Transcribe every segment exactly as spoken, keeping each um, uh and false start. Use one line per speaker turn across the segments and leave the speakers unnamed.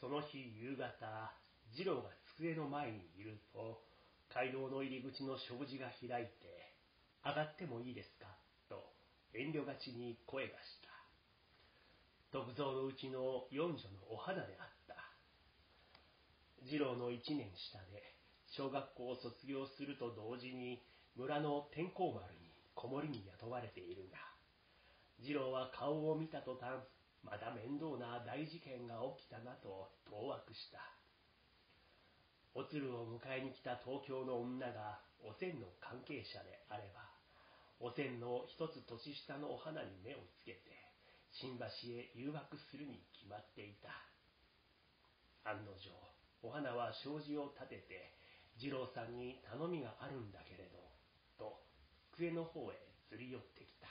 その日夕方、次郎が机の前にいると、街道の入り口の障子が開いて、上がってもいいですかと遠慮がちに声がした。徳蔵のうちの四女のお花であった。次郎の一年下で、小学校を卒業すると同時に、村の天候丸に子守に雇われているが、次郎は顔を見た途端、また面倒な大事件が起きたなと当惑した。お鶴を迎えに来た東京の女がおせんの関係者であれば、おせんの一つ年下のお花に目をつけて、新橋へ誘惑するに決まっていた。案の定、お花は障子を立てて、次郎さんに頼みがあるんだけれど、と机の方へずり寄ってきた。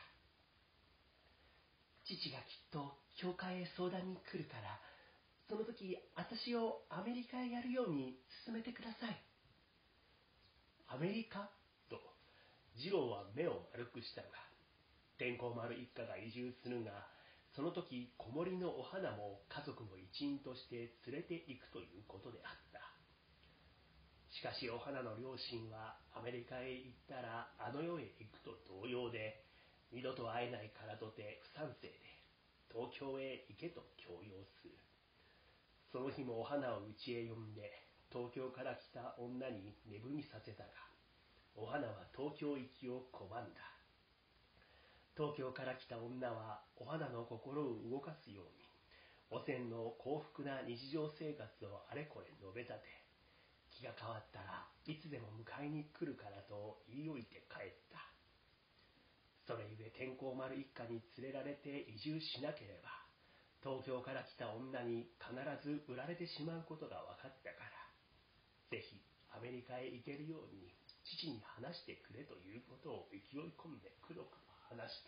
父がきっと教会へ相談に来るから、その時私をアメリカへやるように進めてください。アメリカと次郎は目を丸くしたが、天候丸一家が移住するが、その時子守のお花も家族の一員として連れて行くということであった。しかしお花の両親はアメリカへ行ったらあの世へ行くと同様で、二度と会えないからとて不賛成で、東京へ行けと強要する。その日もお花を家へ呼んで、東京から来た女に寝踏みさせたが、お花は東京行きを拒んだ。東京から来た女はお花の心を動かすように、おせんの幸福な日常生活をあれこれ述べ立て、気が変わったらいつでも迎えに来るからと言い置いて帰った。それゆえ天候丸一家に連れられて移住しなければ、東京から来た女に必ず売られてしまうことが分かったから、ぜひアメリカへ行けるように父に話してくれということを勢い込んでくどくど話した。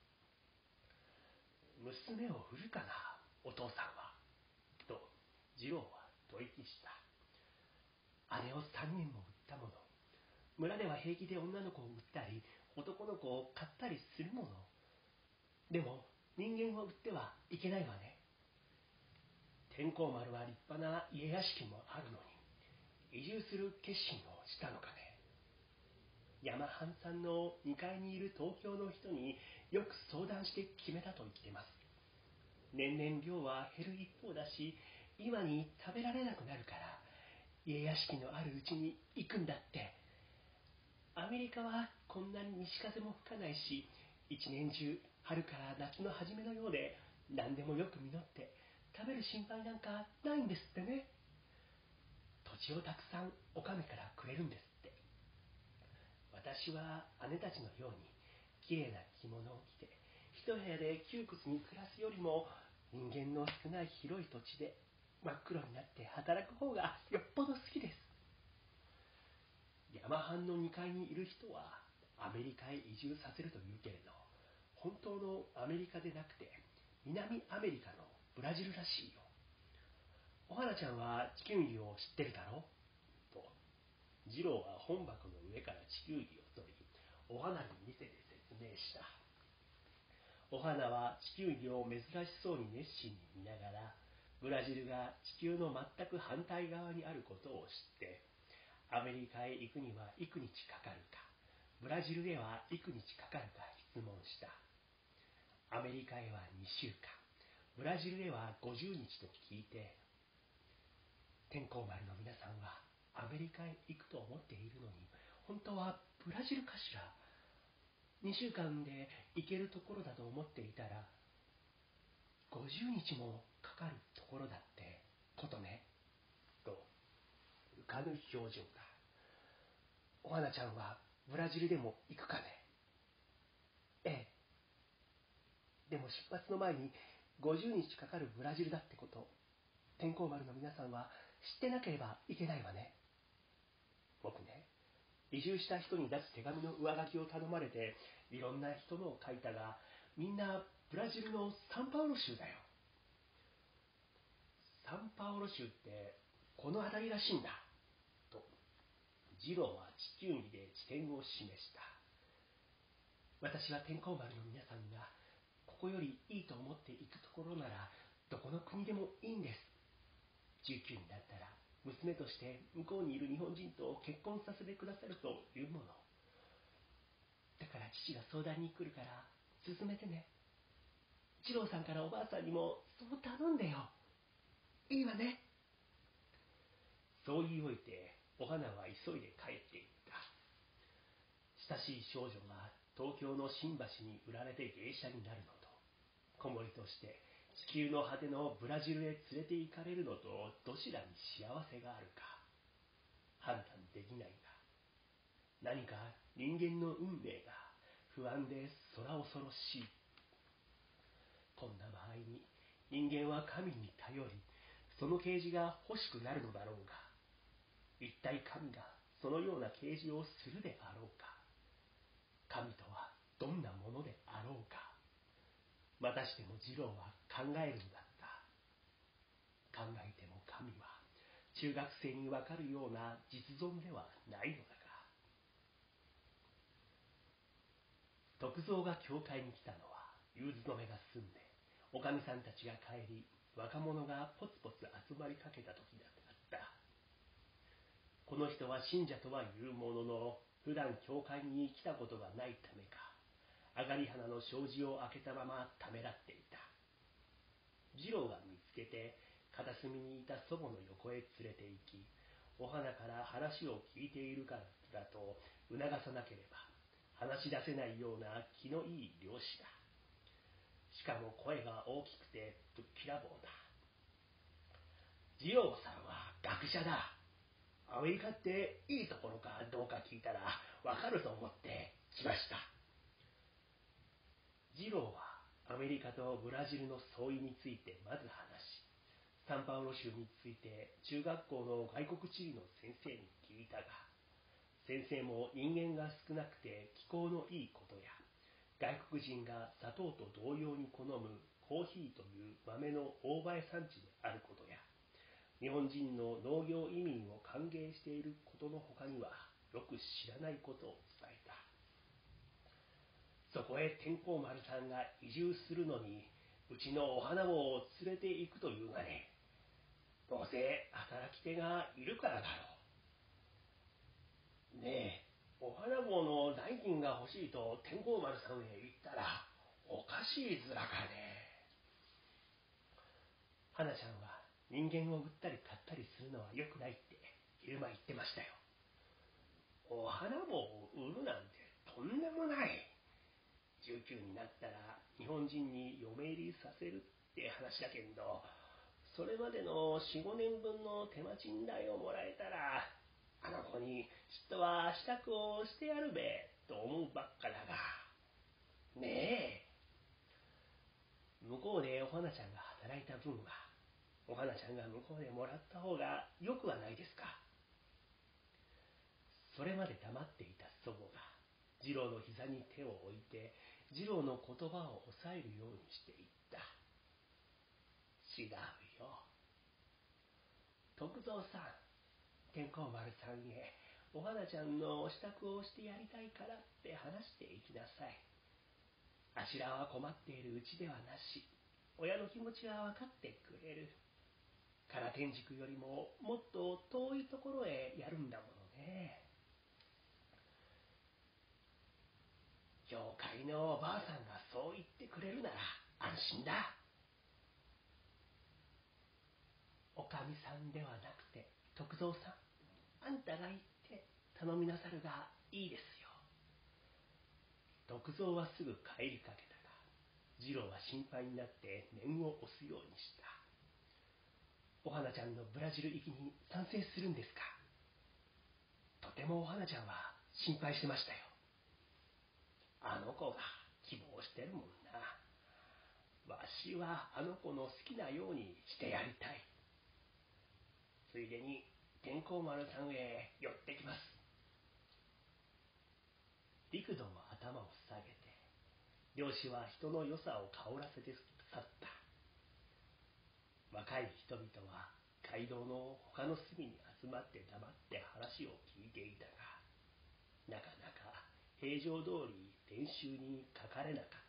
娘を売るかな、お父さんは。と次郎は吐息した。姉を三人も売ったもの。村では平気で女の子を売ったり、男の子を買ったりするもの。でも人間を売ってはいけないわね。天候丸は立派な家屋敷もあるのに、移住する決心をしたのかね。山半さんのにかいにいる東京の人によく相談して決めたと言ってます。年々量は減る一方だし、今に食べられなくなるから、家屋敷のあるうちに行くんだって。アメリカはこんなに西風も吹かないし、一年中春から夏の初めのようで何でもよく実って食べる心配なんかないんですってね。土地をたくさんお上からくれるんですって。私は姉たちのようにきれいな着物を着て一部屋で窮屈に暮らすよりも、人間の少ない広い土地で真っ黒になって働く方がよっぽど好きです。山藩のにかいにいる人はアメリカへ移住させるというけれど、本当のアメリカでなくて南アメリカのブラジルらしいよ。お花ちゃんは地球儀を知ってるだろうと、次郎は本箱の上から地球儀を取り、お花に見せて説明した。お花は地球儀を珍しそうに熱心に見ながら、ブラジルが地球の全く反対側にあることを知って、アメリカへ行くには幾日かかるか、ブラジルへは幾日かかるか質問した。アメリカへはにしゅうかん、ブラジルへはごじゅうにちと聞いて、天候丸の皆さんはアメリカへ行くと思っているのに、本当はブラジルかしら。にしゅうかんで行けるところだと思っていたら、ごじゅうにちもかかるところだってことね。と浮かぬ表情だ。お花ちゃんはブラジルでも行くかね。ええ。でも出発の前にごじゅうにちかかるブラジルだってこと、天候丸の皆さんは知ってなければいけないわね。僕ね、移住した人に出す手紙の上書きを頼まれて、いろんな人のを書いたが、みんなブラジルのサンパウロ州だよ。サンパウロ州ってこの辺りらしいんだ。と次郎は地球儀で地点を示した。私は天候丸の皆さんがここよりいいと思っていくところなら、どこの国でもいいんです。 じゅうきゅうになったら娘として向こうにいる日本人と結婚させてくださるというもの。だから父が相談に来るから進めてね。次郎さんからおばあさんにもそう頼んでよ。いいわね。そう言いおいてお花は急いで帰っていった。親しい少女が東京の新橋に売られて芸者になるのと、子守として地球の果てのブラジルへ連れて行かれるのと、どちらに幸せがあるか判断できないが、何か人間の運命が不安で空恐ろしい。こんな場合に人間は神に頼り、その啓示が欲しくなるのだろうが、一体神がそのような啓示をするであろうか。神とはどんなものであろうか。またしても次郎は考えるのだった。考えても神は中学生にわかるような実存ではないのだが。徳蔵が教会に来たのは夕勤めが済んで、おかみさんたちが帰り、若者がポツポツ集まりかけた時だった。この人は信者とはいうものの、普段教会に来たことがないためか、上がり花の障子を開けたままためらっていた。次郎が見つけて、片隅にいた祖母の横へ連れて行き、お花から話を聞いているからだと促さなければ話し出せないような気のいい漁師だ。しかも声が大きくてぶっきらぼうだ。次郎さんは学者だ。アメリカっていいところかどうか聞いたらわかると思って来ました。次郎はアメリカとブラジルの相違についてまず話し、サンパウロ州について中学校の外国地理の先生に聞いたが、先生も人間が少なくて気候のいいことや、外国人が砂糖と同様に好むコーヒーという豆の大映え産地であることや、日本人の農業移民を歓迎していることの他にはよく知らないことを伝えた。そこへ天候丸さんが移住するのにうちのお花坊を連れて行くというがね、どうせ働き手がいるからだろう。ねえ、お花坊の代金が欲しいと天候丸さんへ言ったらおかしいずらかね。花ちゃんは人間を売ったり買ったりするのは良くないって昼間言ってましたよ。お花坊を売るなんてとんでもない。じゅうきゅうになったら日本人に嫁入りさせるって話だけど、それまでの よん,ご 年分の手間賃代をもらえたら、あの子にちっとは支度をしてやるべと思うばっかだが。ねえ、向こうでお花ちゃんが働いた分はお花ちゃんが向こうでもらった方がよくはないですか。それまで黙っていた祖母が次郎の膝に手を置いて次郎の言葉を抑えるようにしていった。違うよ、徳蔵さん、天候丸さんへお花ちゃんの支度をしてやりたいからって話していきなさい。あしらは困っているうちではなし、親の気持ちは分かってくれる。唐天竺よりももっと遠いところへやるんだものね。教会のおばあさんがそう言ってくれるなら安心だ。おかみさんではなくて徳蔵さん、あんたが言って頼みなさるがいいですよ。徳蔵はすぐ帰りかけたが、次郎は心配になって念を押すようにした。お花ちゃんのブラジル行きに賛成するんですか。とてもお花ちゃんは心配してましたよ。あの子が希望してるもんな。わしはあの子の好きなようにしてやりたい。ついでに天候丸さんへ寄ってきます。幾度も頭を下げて漁師は人の良さを香らせて去った。若い人々は街道の他の隅に集まって黙って話を聞いていたが、なかなか平常通り練習にかかれなかった。